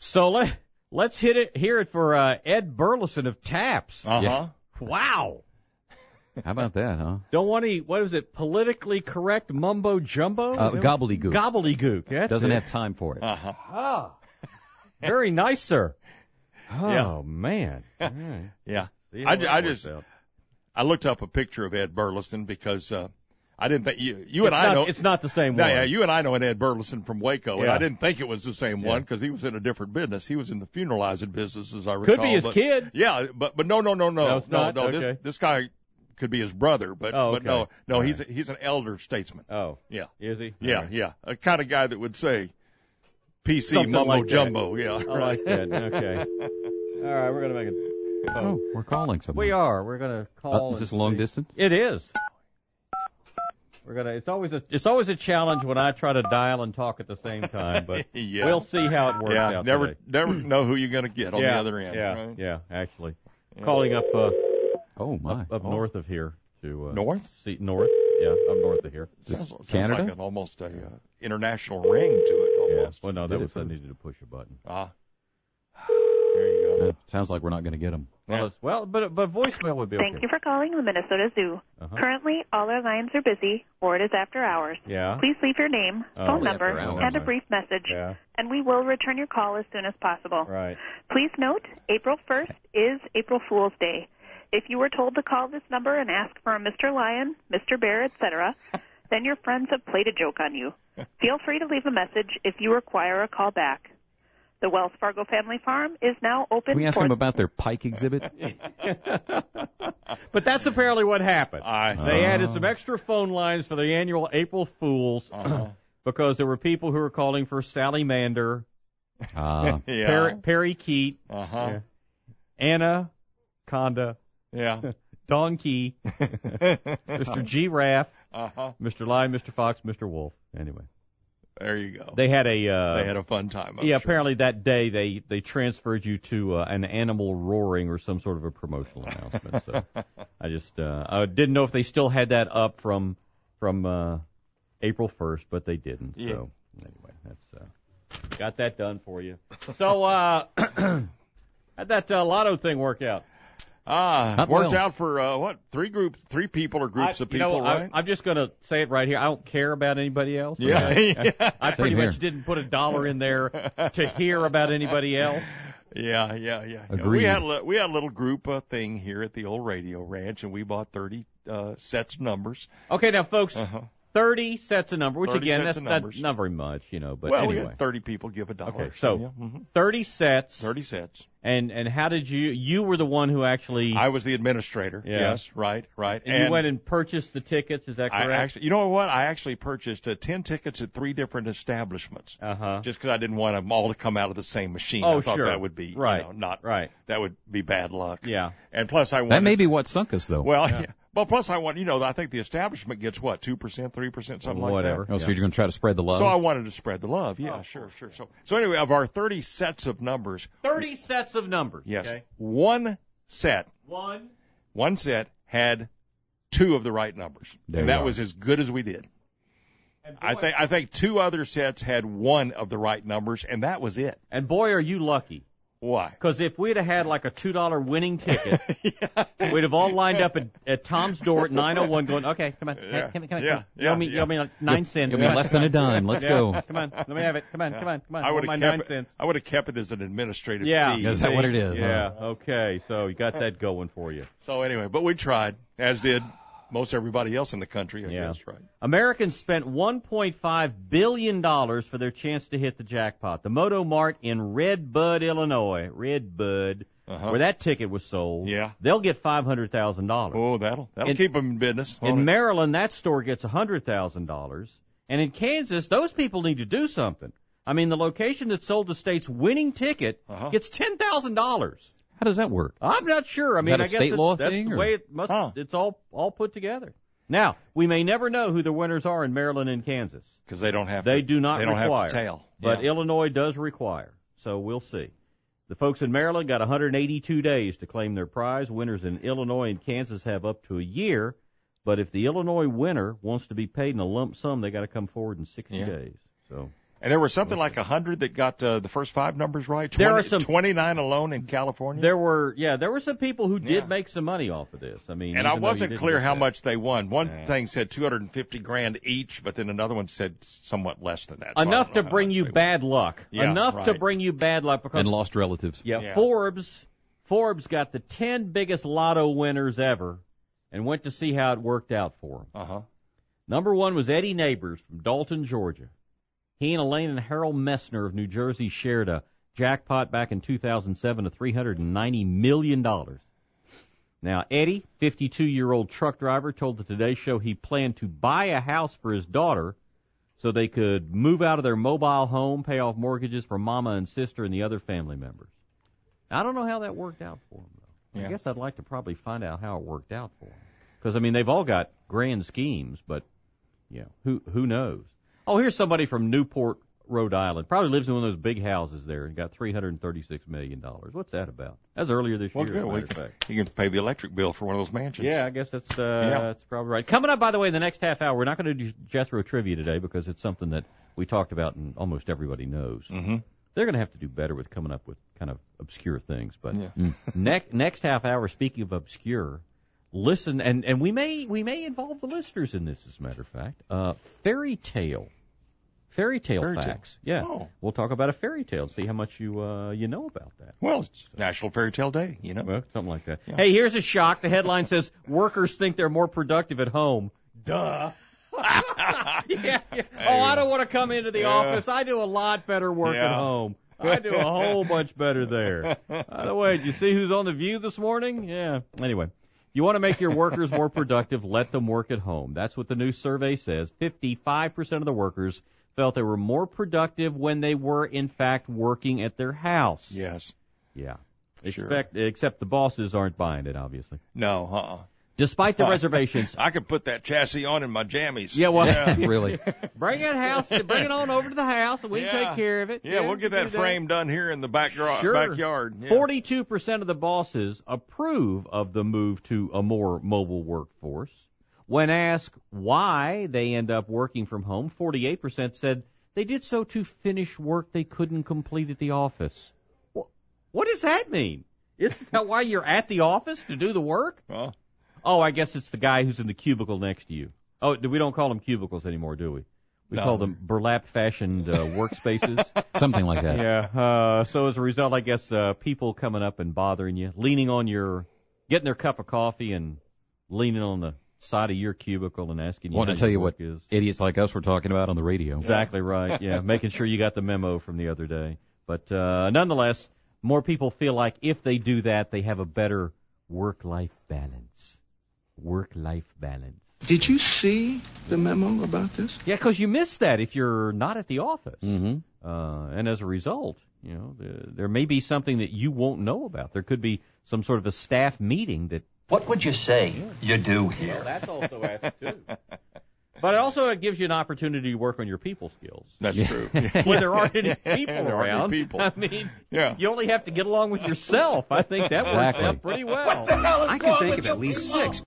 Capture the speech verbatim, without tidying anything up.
So let, let's hit it, hear it for uh, Ed Burleson of Taps. Uh-huh. Yeah. Wow. How about that, huh? Don't want any, what is it, politically correct mumbo jumbo? Uh, gobbledygook. Gobbledygook. That's Doesn't it. have time for it. Uh-huh. Ah. Very nice, sir. Oh, Yeah. man. All right. Yeah. See I, how that I works just, out. I looked up a picture of Ed Burleson because uh, I didn't think you, you It's and I not- know. It's not the same No, one. yeah, you and I know an Ed Burleson from Waco, and Yeah. I didn't think it was the same Yeah. one because he was in a different business. He was in the funeralizing business, as I recall. Could be his but, kid. Yeah, but but no, no, no, no, No, it's not? no. Okay. This this guy could be his brother, but Oh, but okay. no, no, All he's right. a, he's an elder statesman. Oh, Yeah, is he? yeah, All right. yeah, a kind of guy that would say P C Something mumbo like that. jumbo. Yeah, I like that. Okay. All right, we're going to make it. Oh, we're calling someone. We are. We're going to call. Uh, is this and long see. distance? It is. We're gonna. It's always a. It's always a challenge when I try to dial and talk at the same time, but Yeah. we'll see how it works yeah. out Never today. never know who you're going to get on yeah, the other end. Yeah, right? yeah. Actually, calling up uh, Oh, my. up, up Oh. north of here to uh, North? See, north. Yeah, up north of here. Sounds, sounds Canada? like an almost a uh, international ring to it. Yeah. Almost. Well, no, that Did it was I first. needed to push a button. Ah. There you go. Uh, sounds like we're not going to get them. Well, Yeah. it's- well, but but voicemail would be okay. Thank you for calling the Minnesota Zoo. Uh-huh. Currently, all our lines are busy, or it is after hours. Yeah. Please leave your name, Oh, phone after number, hours. and a brief message, Yeah. and we will return your call as soon as possible. Right. Please note, April first is April Fool's Day. If you were told to call this number and ask for a Mister Lion, Mister Bear, et cetera, then your friends have played a joke on you. Feel free to leave a message if you require a call back. The Wells Fargo Family Farm is now open Can we ask for... them about their pike exhibit? But that's apparently what happened. I They see. added some extra phone lines for the annual April Fools Uh-huh. because there were people who were calling for Sally Mander, Uh, Yeah. Perry, Perry Keat, Uh-huh. Anna Conda, Yeah. Donkey, Mister Giraffe, Uh-huh. Mister Lion, Mister Fox, Mister Wolf. Anyway, There you go. they had a uh, They had a fun time. I'm yeah. sure. Apparently that day they they transferred you to uh, an animal roaring or some sort of a promotional announcement. So I just uh, I didn't know if they still had that up from from uh, April first, but they didn't. Yeah. So anyway, that's uh, got that done for you. So uh, how'd that uh, lotto thing work out? Ah, Not worked well. out for uh, what? Three groups, three people or groups I, of you people, know, I- right? I'm just going to say it right here. I don't care about anybody else. Yeah. okay? I, I pretty Same much here. didn't put a dollar in there to hear about anybody else. Yeah, yeah, yeah. yeah. We Agreed. had a, li- we had a little group uh, thing here at the old radio ranch, and we bought thirty uh, sets of numbers. Okay, now, folks, Uh-huh. thirty sets of numbers, which, thirty again, sets that's of not, numbers. not very much, you know, but well, we anyway. had thirty people give a dollar. Okay, so yeah, mhm. thirty sets. thirty sets. And and how did you, you were the one who actually, I was the administrator. Yeah. Yes, right, right. and you went and purchased the tickets, is that I correct? actually, you know what? I actually purchased uh, ten tickets at three different establishments. Uh-huh. Just because I didn't want them all to come out of the same machine. Oh, I thought sure. that would be Right. you know, not Right. that would be bad luck. Yeah. And plus, I wanted that may be what sunk us, though. well, yeah. Well, plus I want you know I think the establishment gets what two percent, three percent, something Whatever. like that. oh, so you're going to try to spread the love? So I wanted to spread the love. Yeah, sure, sure. So so anyway, of our thirty sets of numbers, thirty sets of numbers. yes, Okay. one set, One. one set had two of the right numbers, There and you that are. was as good as we did. And boy, I think I think two other sets had one of the right numbers, and that was it. and boy, are you lucky. Why? Because if we'd have had like a two dollar winning ticket, we'd have all lined up at, at Tom's door at nine oh one going, okay, come on, Yeah. come on, come on, Yeah. come on. You owe me, Yeah. you owe me like nine cents. It'll be Come on. less than a dime. Let's Yeah, go. Come on, let me have it. Come on, come on, come on. I would want my have nine kept it. cents. I would have kept it as an administrative Yeah. fee. Is that what it is, huh? Yeah, okay. So you got that going for you. So anyway, but we tried, as did most everybody else in the country. I Yeah. guess, right? Americans spent one point five billion dollars for their chance to hit the jackpot. The Moto Mart in Red Bud, Illinois, Red Bud, Uh-huh. where that ticket was sold, Yeah. they'll get five hundred thousand dollars. Oh, that'll that'll In- keep them in business. won't In it? Maryland, that store gets one hundred thousand dollars. And in Kansas, those people need to do something. I mean, the location that sold the state's winning ticket Uh-huh. gets ten thousand dollars. How does that work? I'm not sure. I Is mean, that a I guess state it's, law that's thing, the or- way it must. Huh. It's all all put together. Now, we may never know who the winners are in Maryland and Kansas. because they don't have They to, do not they don't require. have to tail. But yeah. Illinois does require. So we'll see. The folks in Maryland got one hundred eighty-two days to claim their prize. Winners in Illinois and Kansas have up to a year. But if the Illinois winner wants to be paid in a lump sum, they got to come forward in sixty Yeah. days. So And there were something like a hundred that got uh, the first five numbers right. There twenty, are some twenty-nine alone in California. There were, yeah, there were some people who did Yeah. make some money off of this. I mean, and I even though you wasn't didn't clear get how that. much they won. One Yeah. thing said two hundred fifty grand each, but then another one said somewhat less than that. So I Enough don't to know how bring much you they won. bad luck. Yeah, Enough to right. bring you bad luck because And lost relatives. yeah, Yeah. Forbes Forbes got the ten biggest lotto winners ever and went to see how it worked out for them. Uh-huh. Number one was Eddie Neighbors from Dalton, Georgia. He and Elaine and Harold Messner of New Jersey shared a jackpot back in two thousand seven of three hundred ninety million dollars. Now, Eddie, fifty-two-year-old truck driver, told the Today Show he planned to buy a house for his daughter so they could move out of their mobile home, pay off mortgages for mama and sister and the other family members. I don't know how that worked out for him, though. Yeah. I guess I'd like to probably find out how it worked out for him. Because, I mean, they've all got grand schemes, but, yeah, who who knows? Oh, here's somebody from Newport, Rhode Island. Probably lives in one of those big houses there and got three hundred thirty-six million dollars. What's that about? That was earlier this Well, year, good. as a We matter of can, fact. you can pay the electric bill for one of those mansions. Yeah, I guess that's uh, Yeah. that's probably right. Coming up, by the way, in the next half hour, we're not going to do Jethro Trivia today because it's something that we talked about and almost everybody knows. Mm-hmm. They're going to have to do better with coming up with kind of obscure things. But Yeah. mm. next next half hour, speaking of obscure, listen, and, and we may we may involve the listeners in this, as a matter of fact. Uh, fairy tale. Fairy tale Fairy tale. facts. Yeah. Oh. We'll talk about a fairy tale and see how much you uh, you know about that. Well, it's National Fairy Tale Day, you know. Well, something like that. Yeah. Hey, here's a shock. The headline says, workers think they're more productive at home. Duh. yeah, yeah. Oh, I don't want to come into the Yeah. office. I do a lot better work Yeah. at home. I do a whole bunch better there. By the way, did you see who's on The View this morning? Yeah. Anyway, you want to make your workers more productive, let them work at home. That's what the new survey says. fifty-five percent of the workers felt they were more productive when they were, in fact, working at their house. Yes. Yeah. Sure. Expect, except the bosses aren't buying it, obviously. No, uh-uh. Despite the reservations. I could put that chassis on in my jammies. Yeah, well, Really. bring it house, bring it on over to the house, and we Yeah. can take care of it. Yeah, we'll get that do frame done here in the back gar- Sure. backyard. Yeah. Forty-two percent of the bosses approve of the move to a more mobile workforce. When asked why they end up working from home, forty-eight percent said they did so to finish work they couldn't complete at the office. Wh- What does that mean? Isn't that why you're at the office, to do the work? Well, Oh, I guess it's the guy who's in the cubicle next to you. Oh, we don't call them cubicles anymore, do we? We No. call them burlap-fashioned uh, workspaces. Something like that. Yeah. Uh, so as a result, I guess uh, people coming up and bothering you, leaning on your, getting their cup of coffee and leaning on the side of your cubicle and asking you Want how to tell your you work what is. idiots like us were talking about on the radio. Exactly right. Yeah, making sure you got the memo from the other day. But uh, nonetheless, more people feel like if they do that, they have a better work-life balance. Work-life balance. Did you see the memo about this? Yeah, because you miss that if you're not at the office. Mm-hmm. Uh, and as a result, you know, the, there may be something that you won't know about. There could be some sort of a staff meeting that. What would you say you do here? Well, that's also asked too. But it also gives you an opportunity to work on your people skills. that's true. When there aren't any people There aren't any around, people. I mean, Yeah. you only have to get along with yourself. I think that works Exactly. out pretty well. I can think of at least six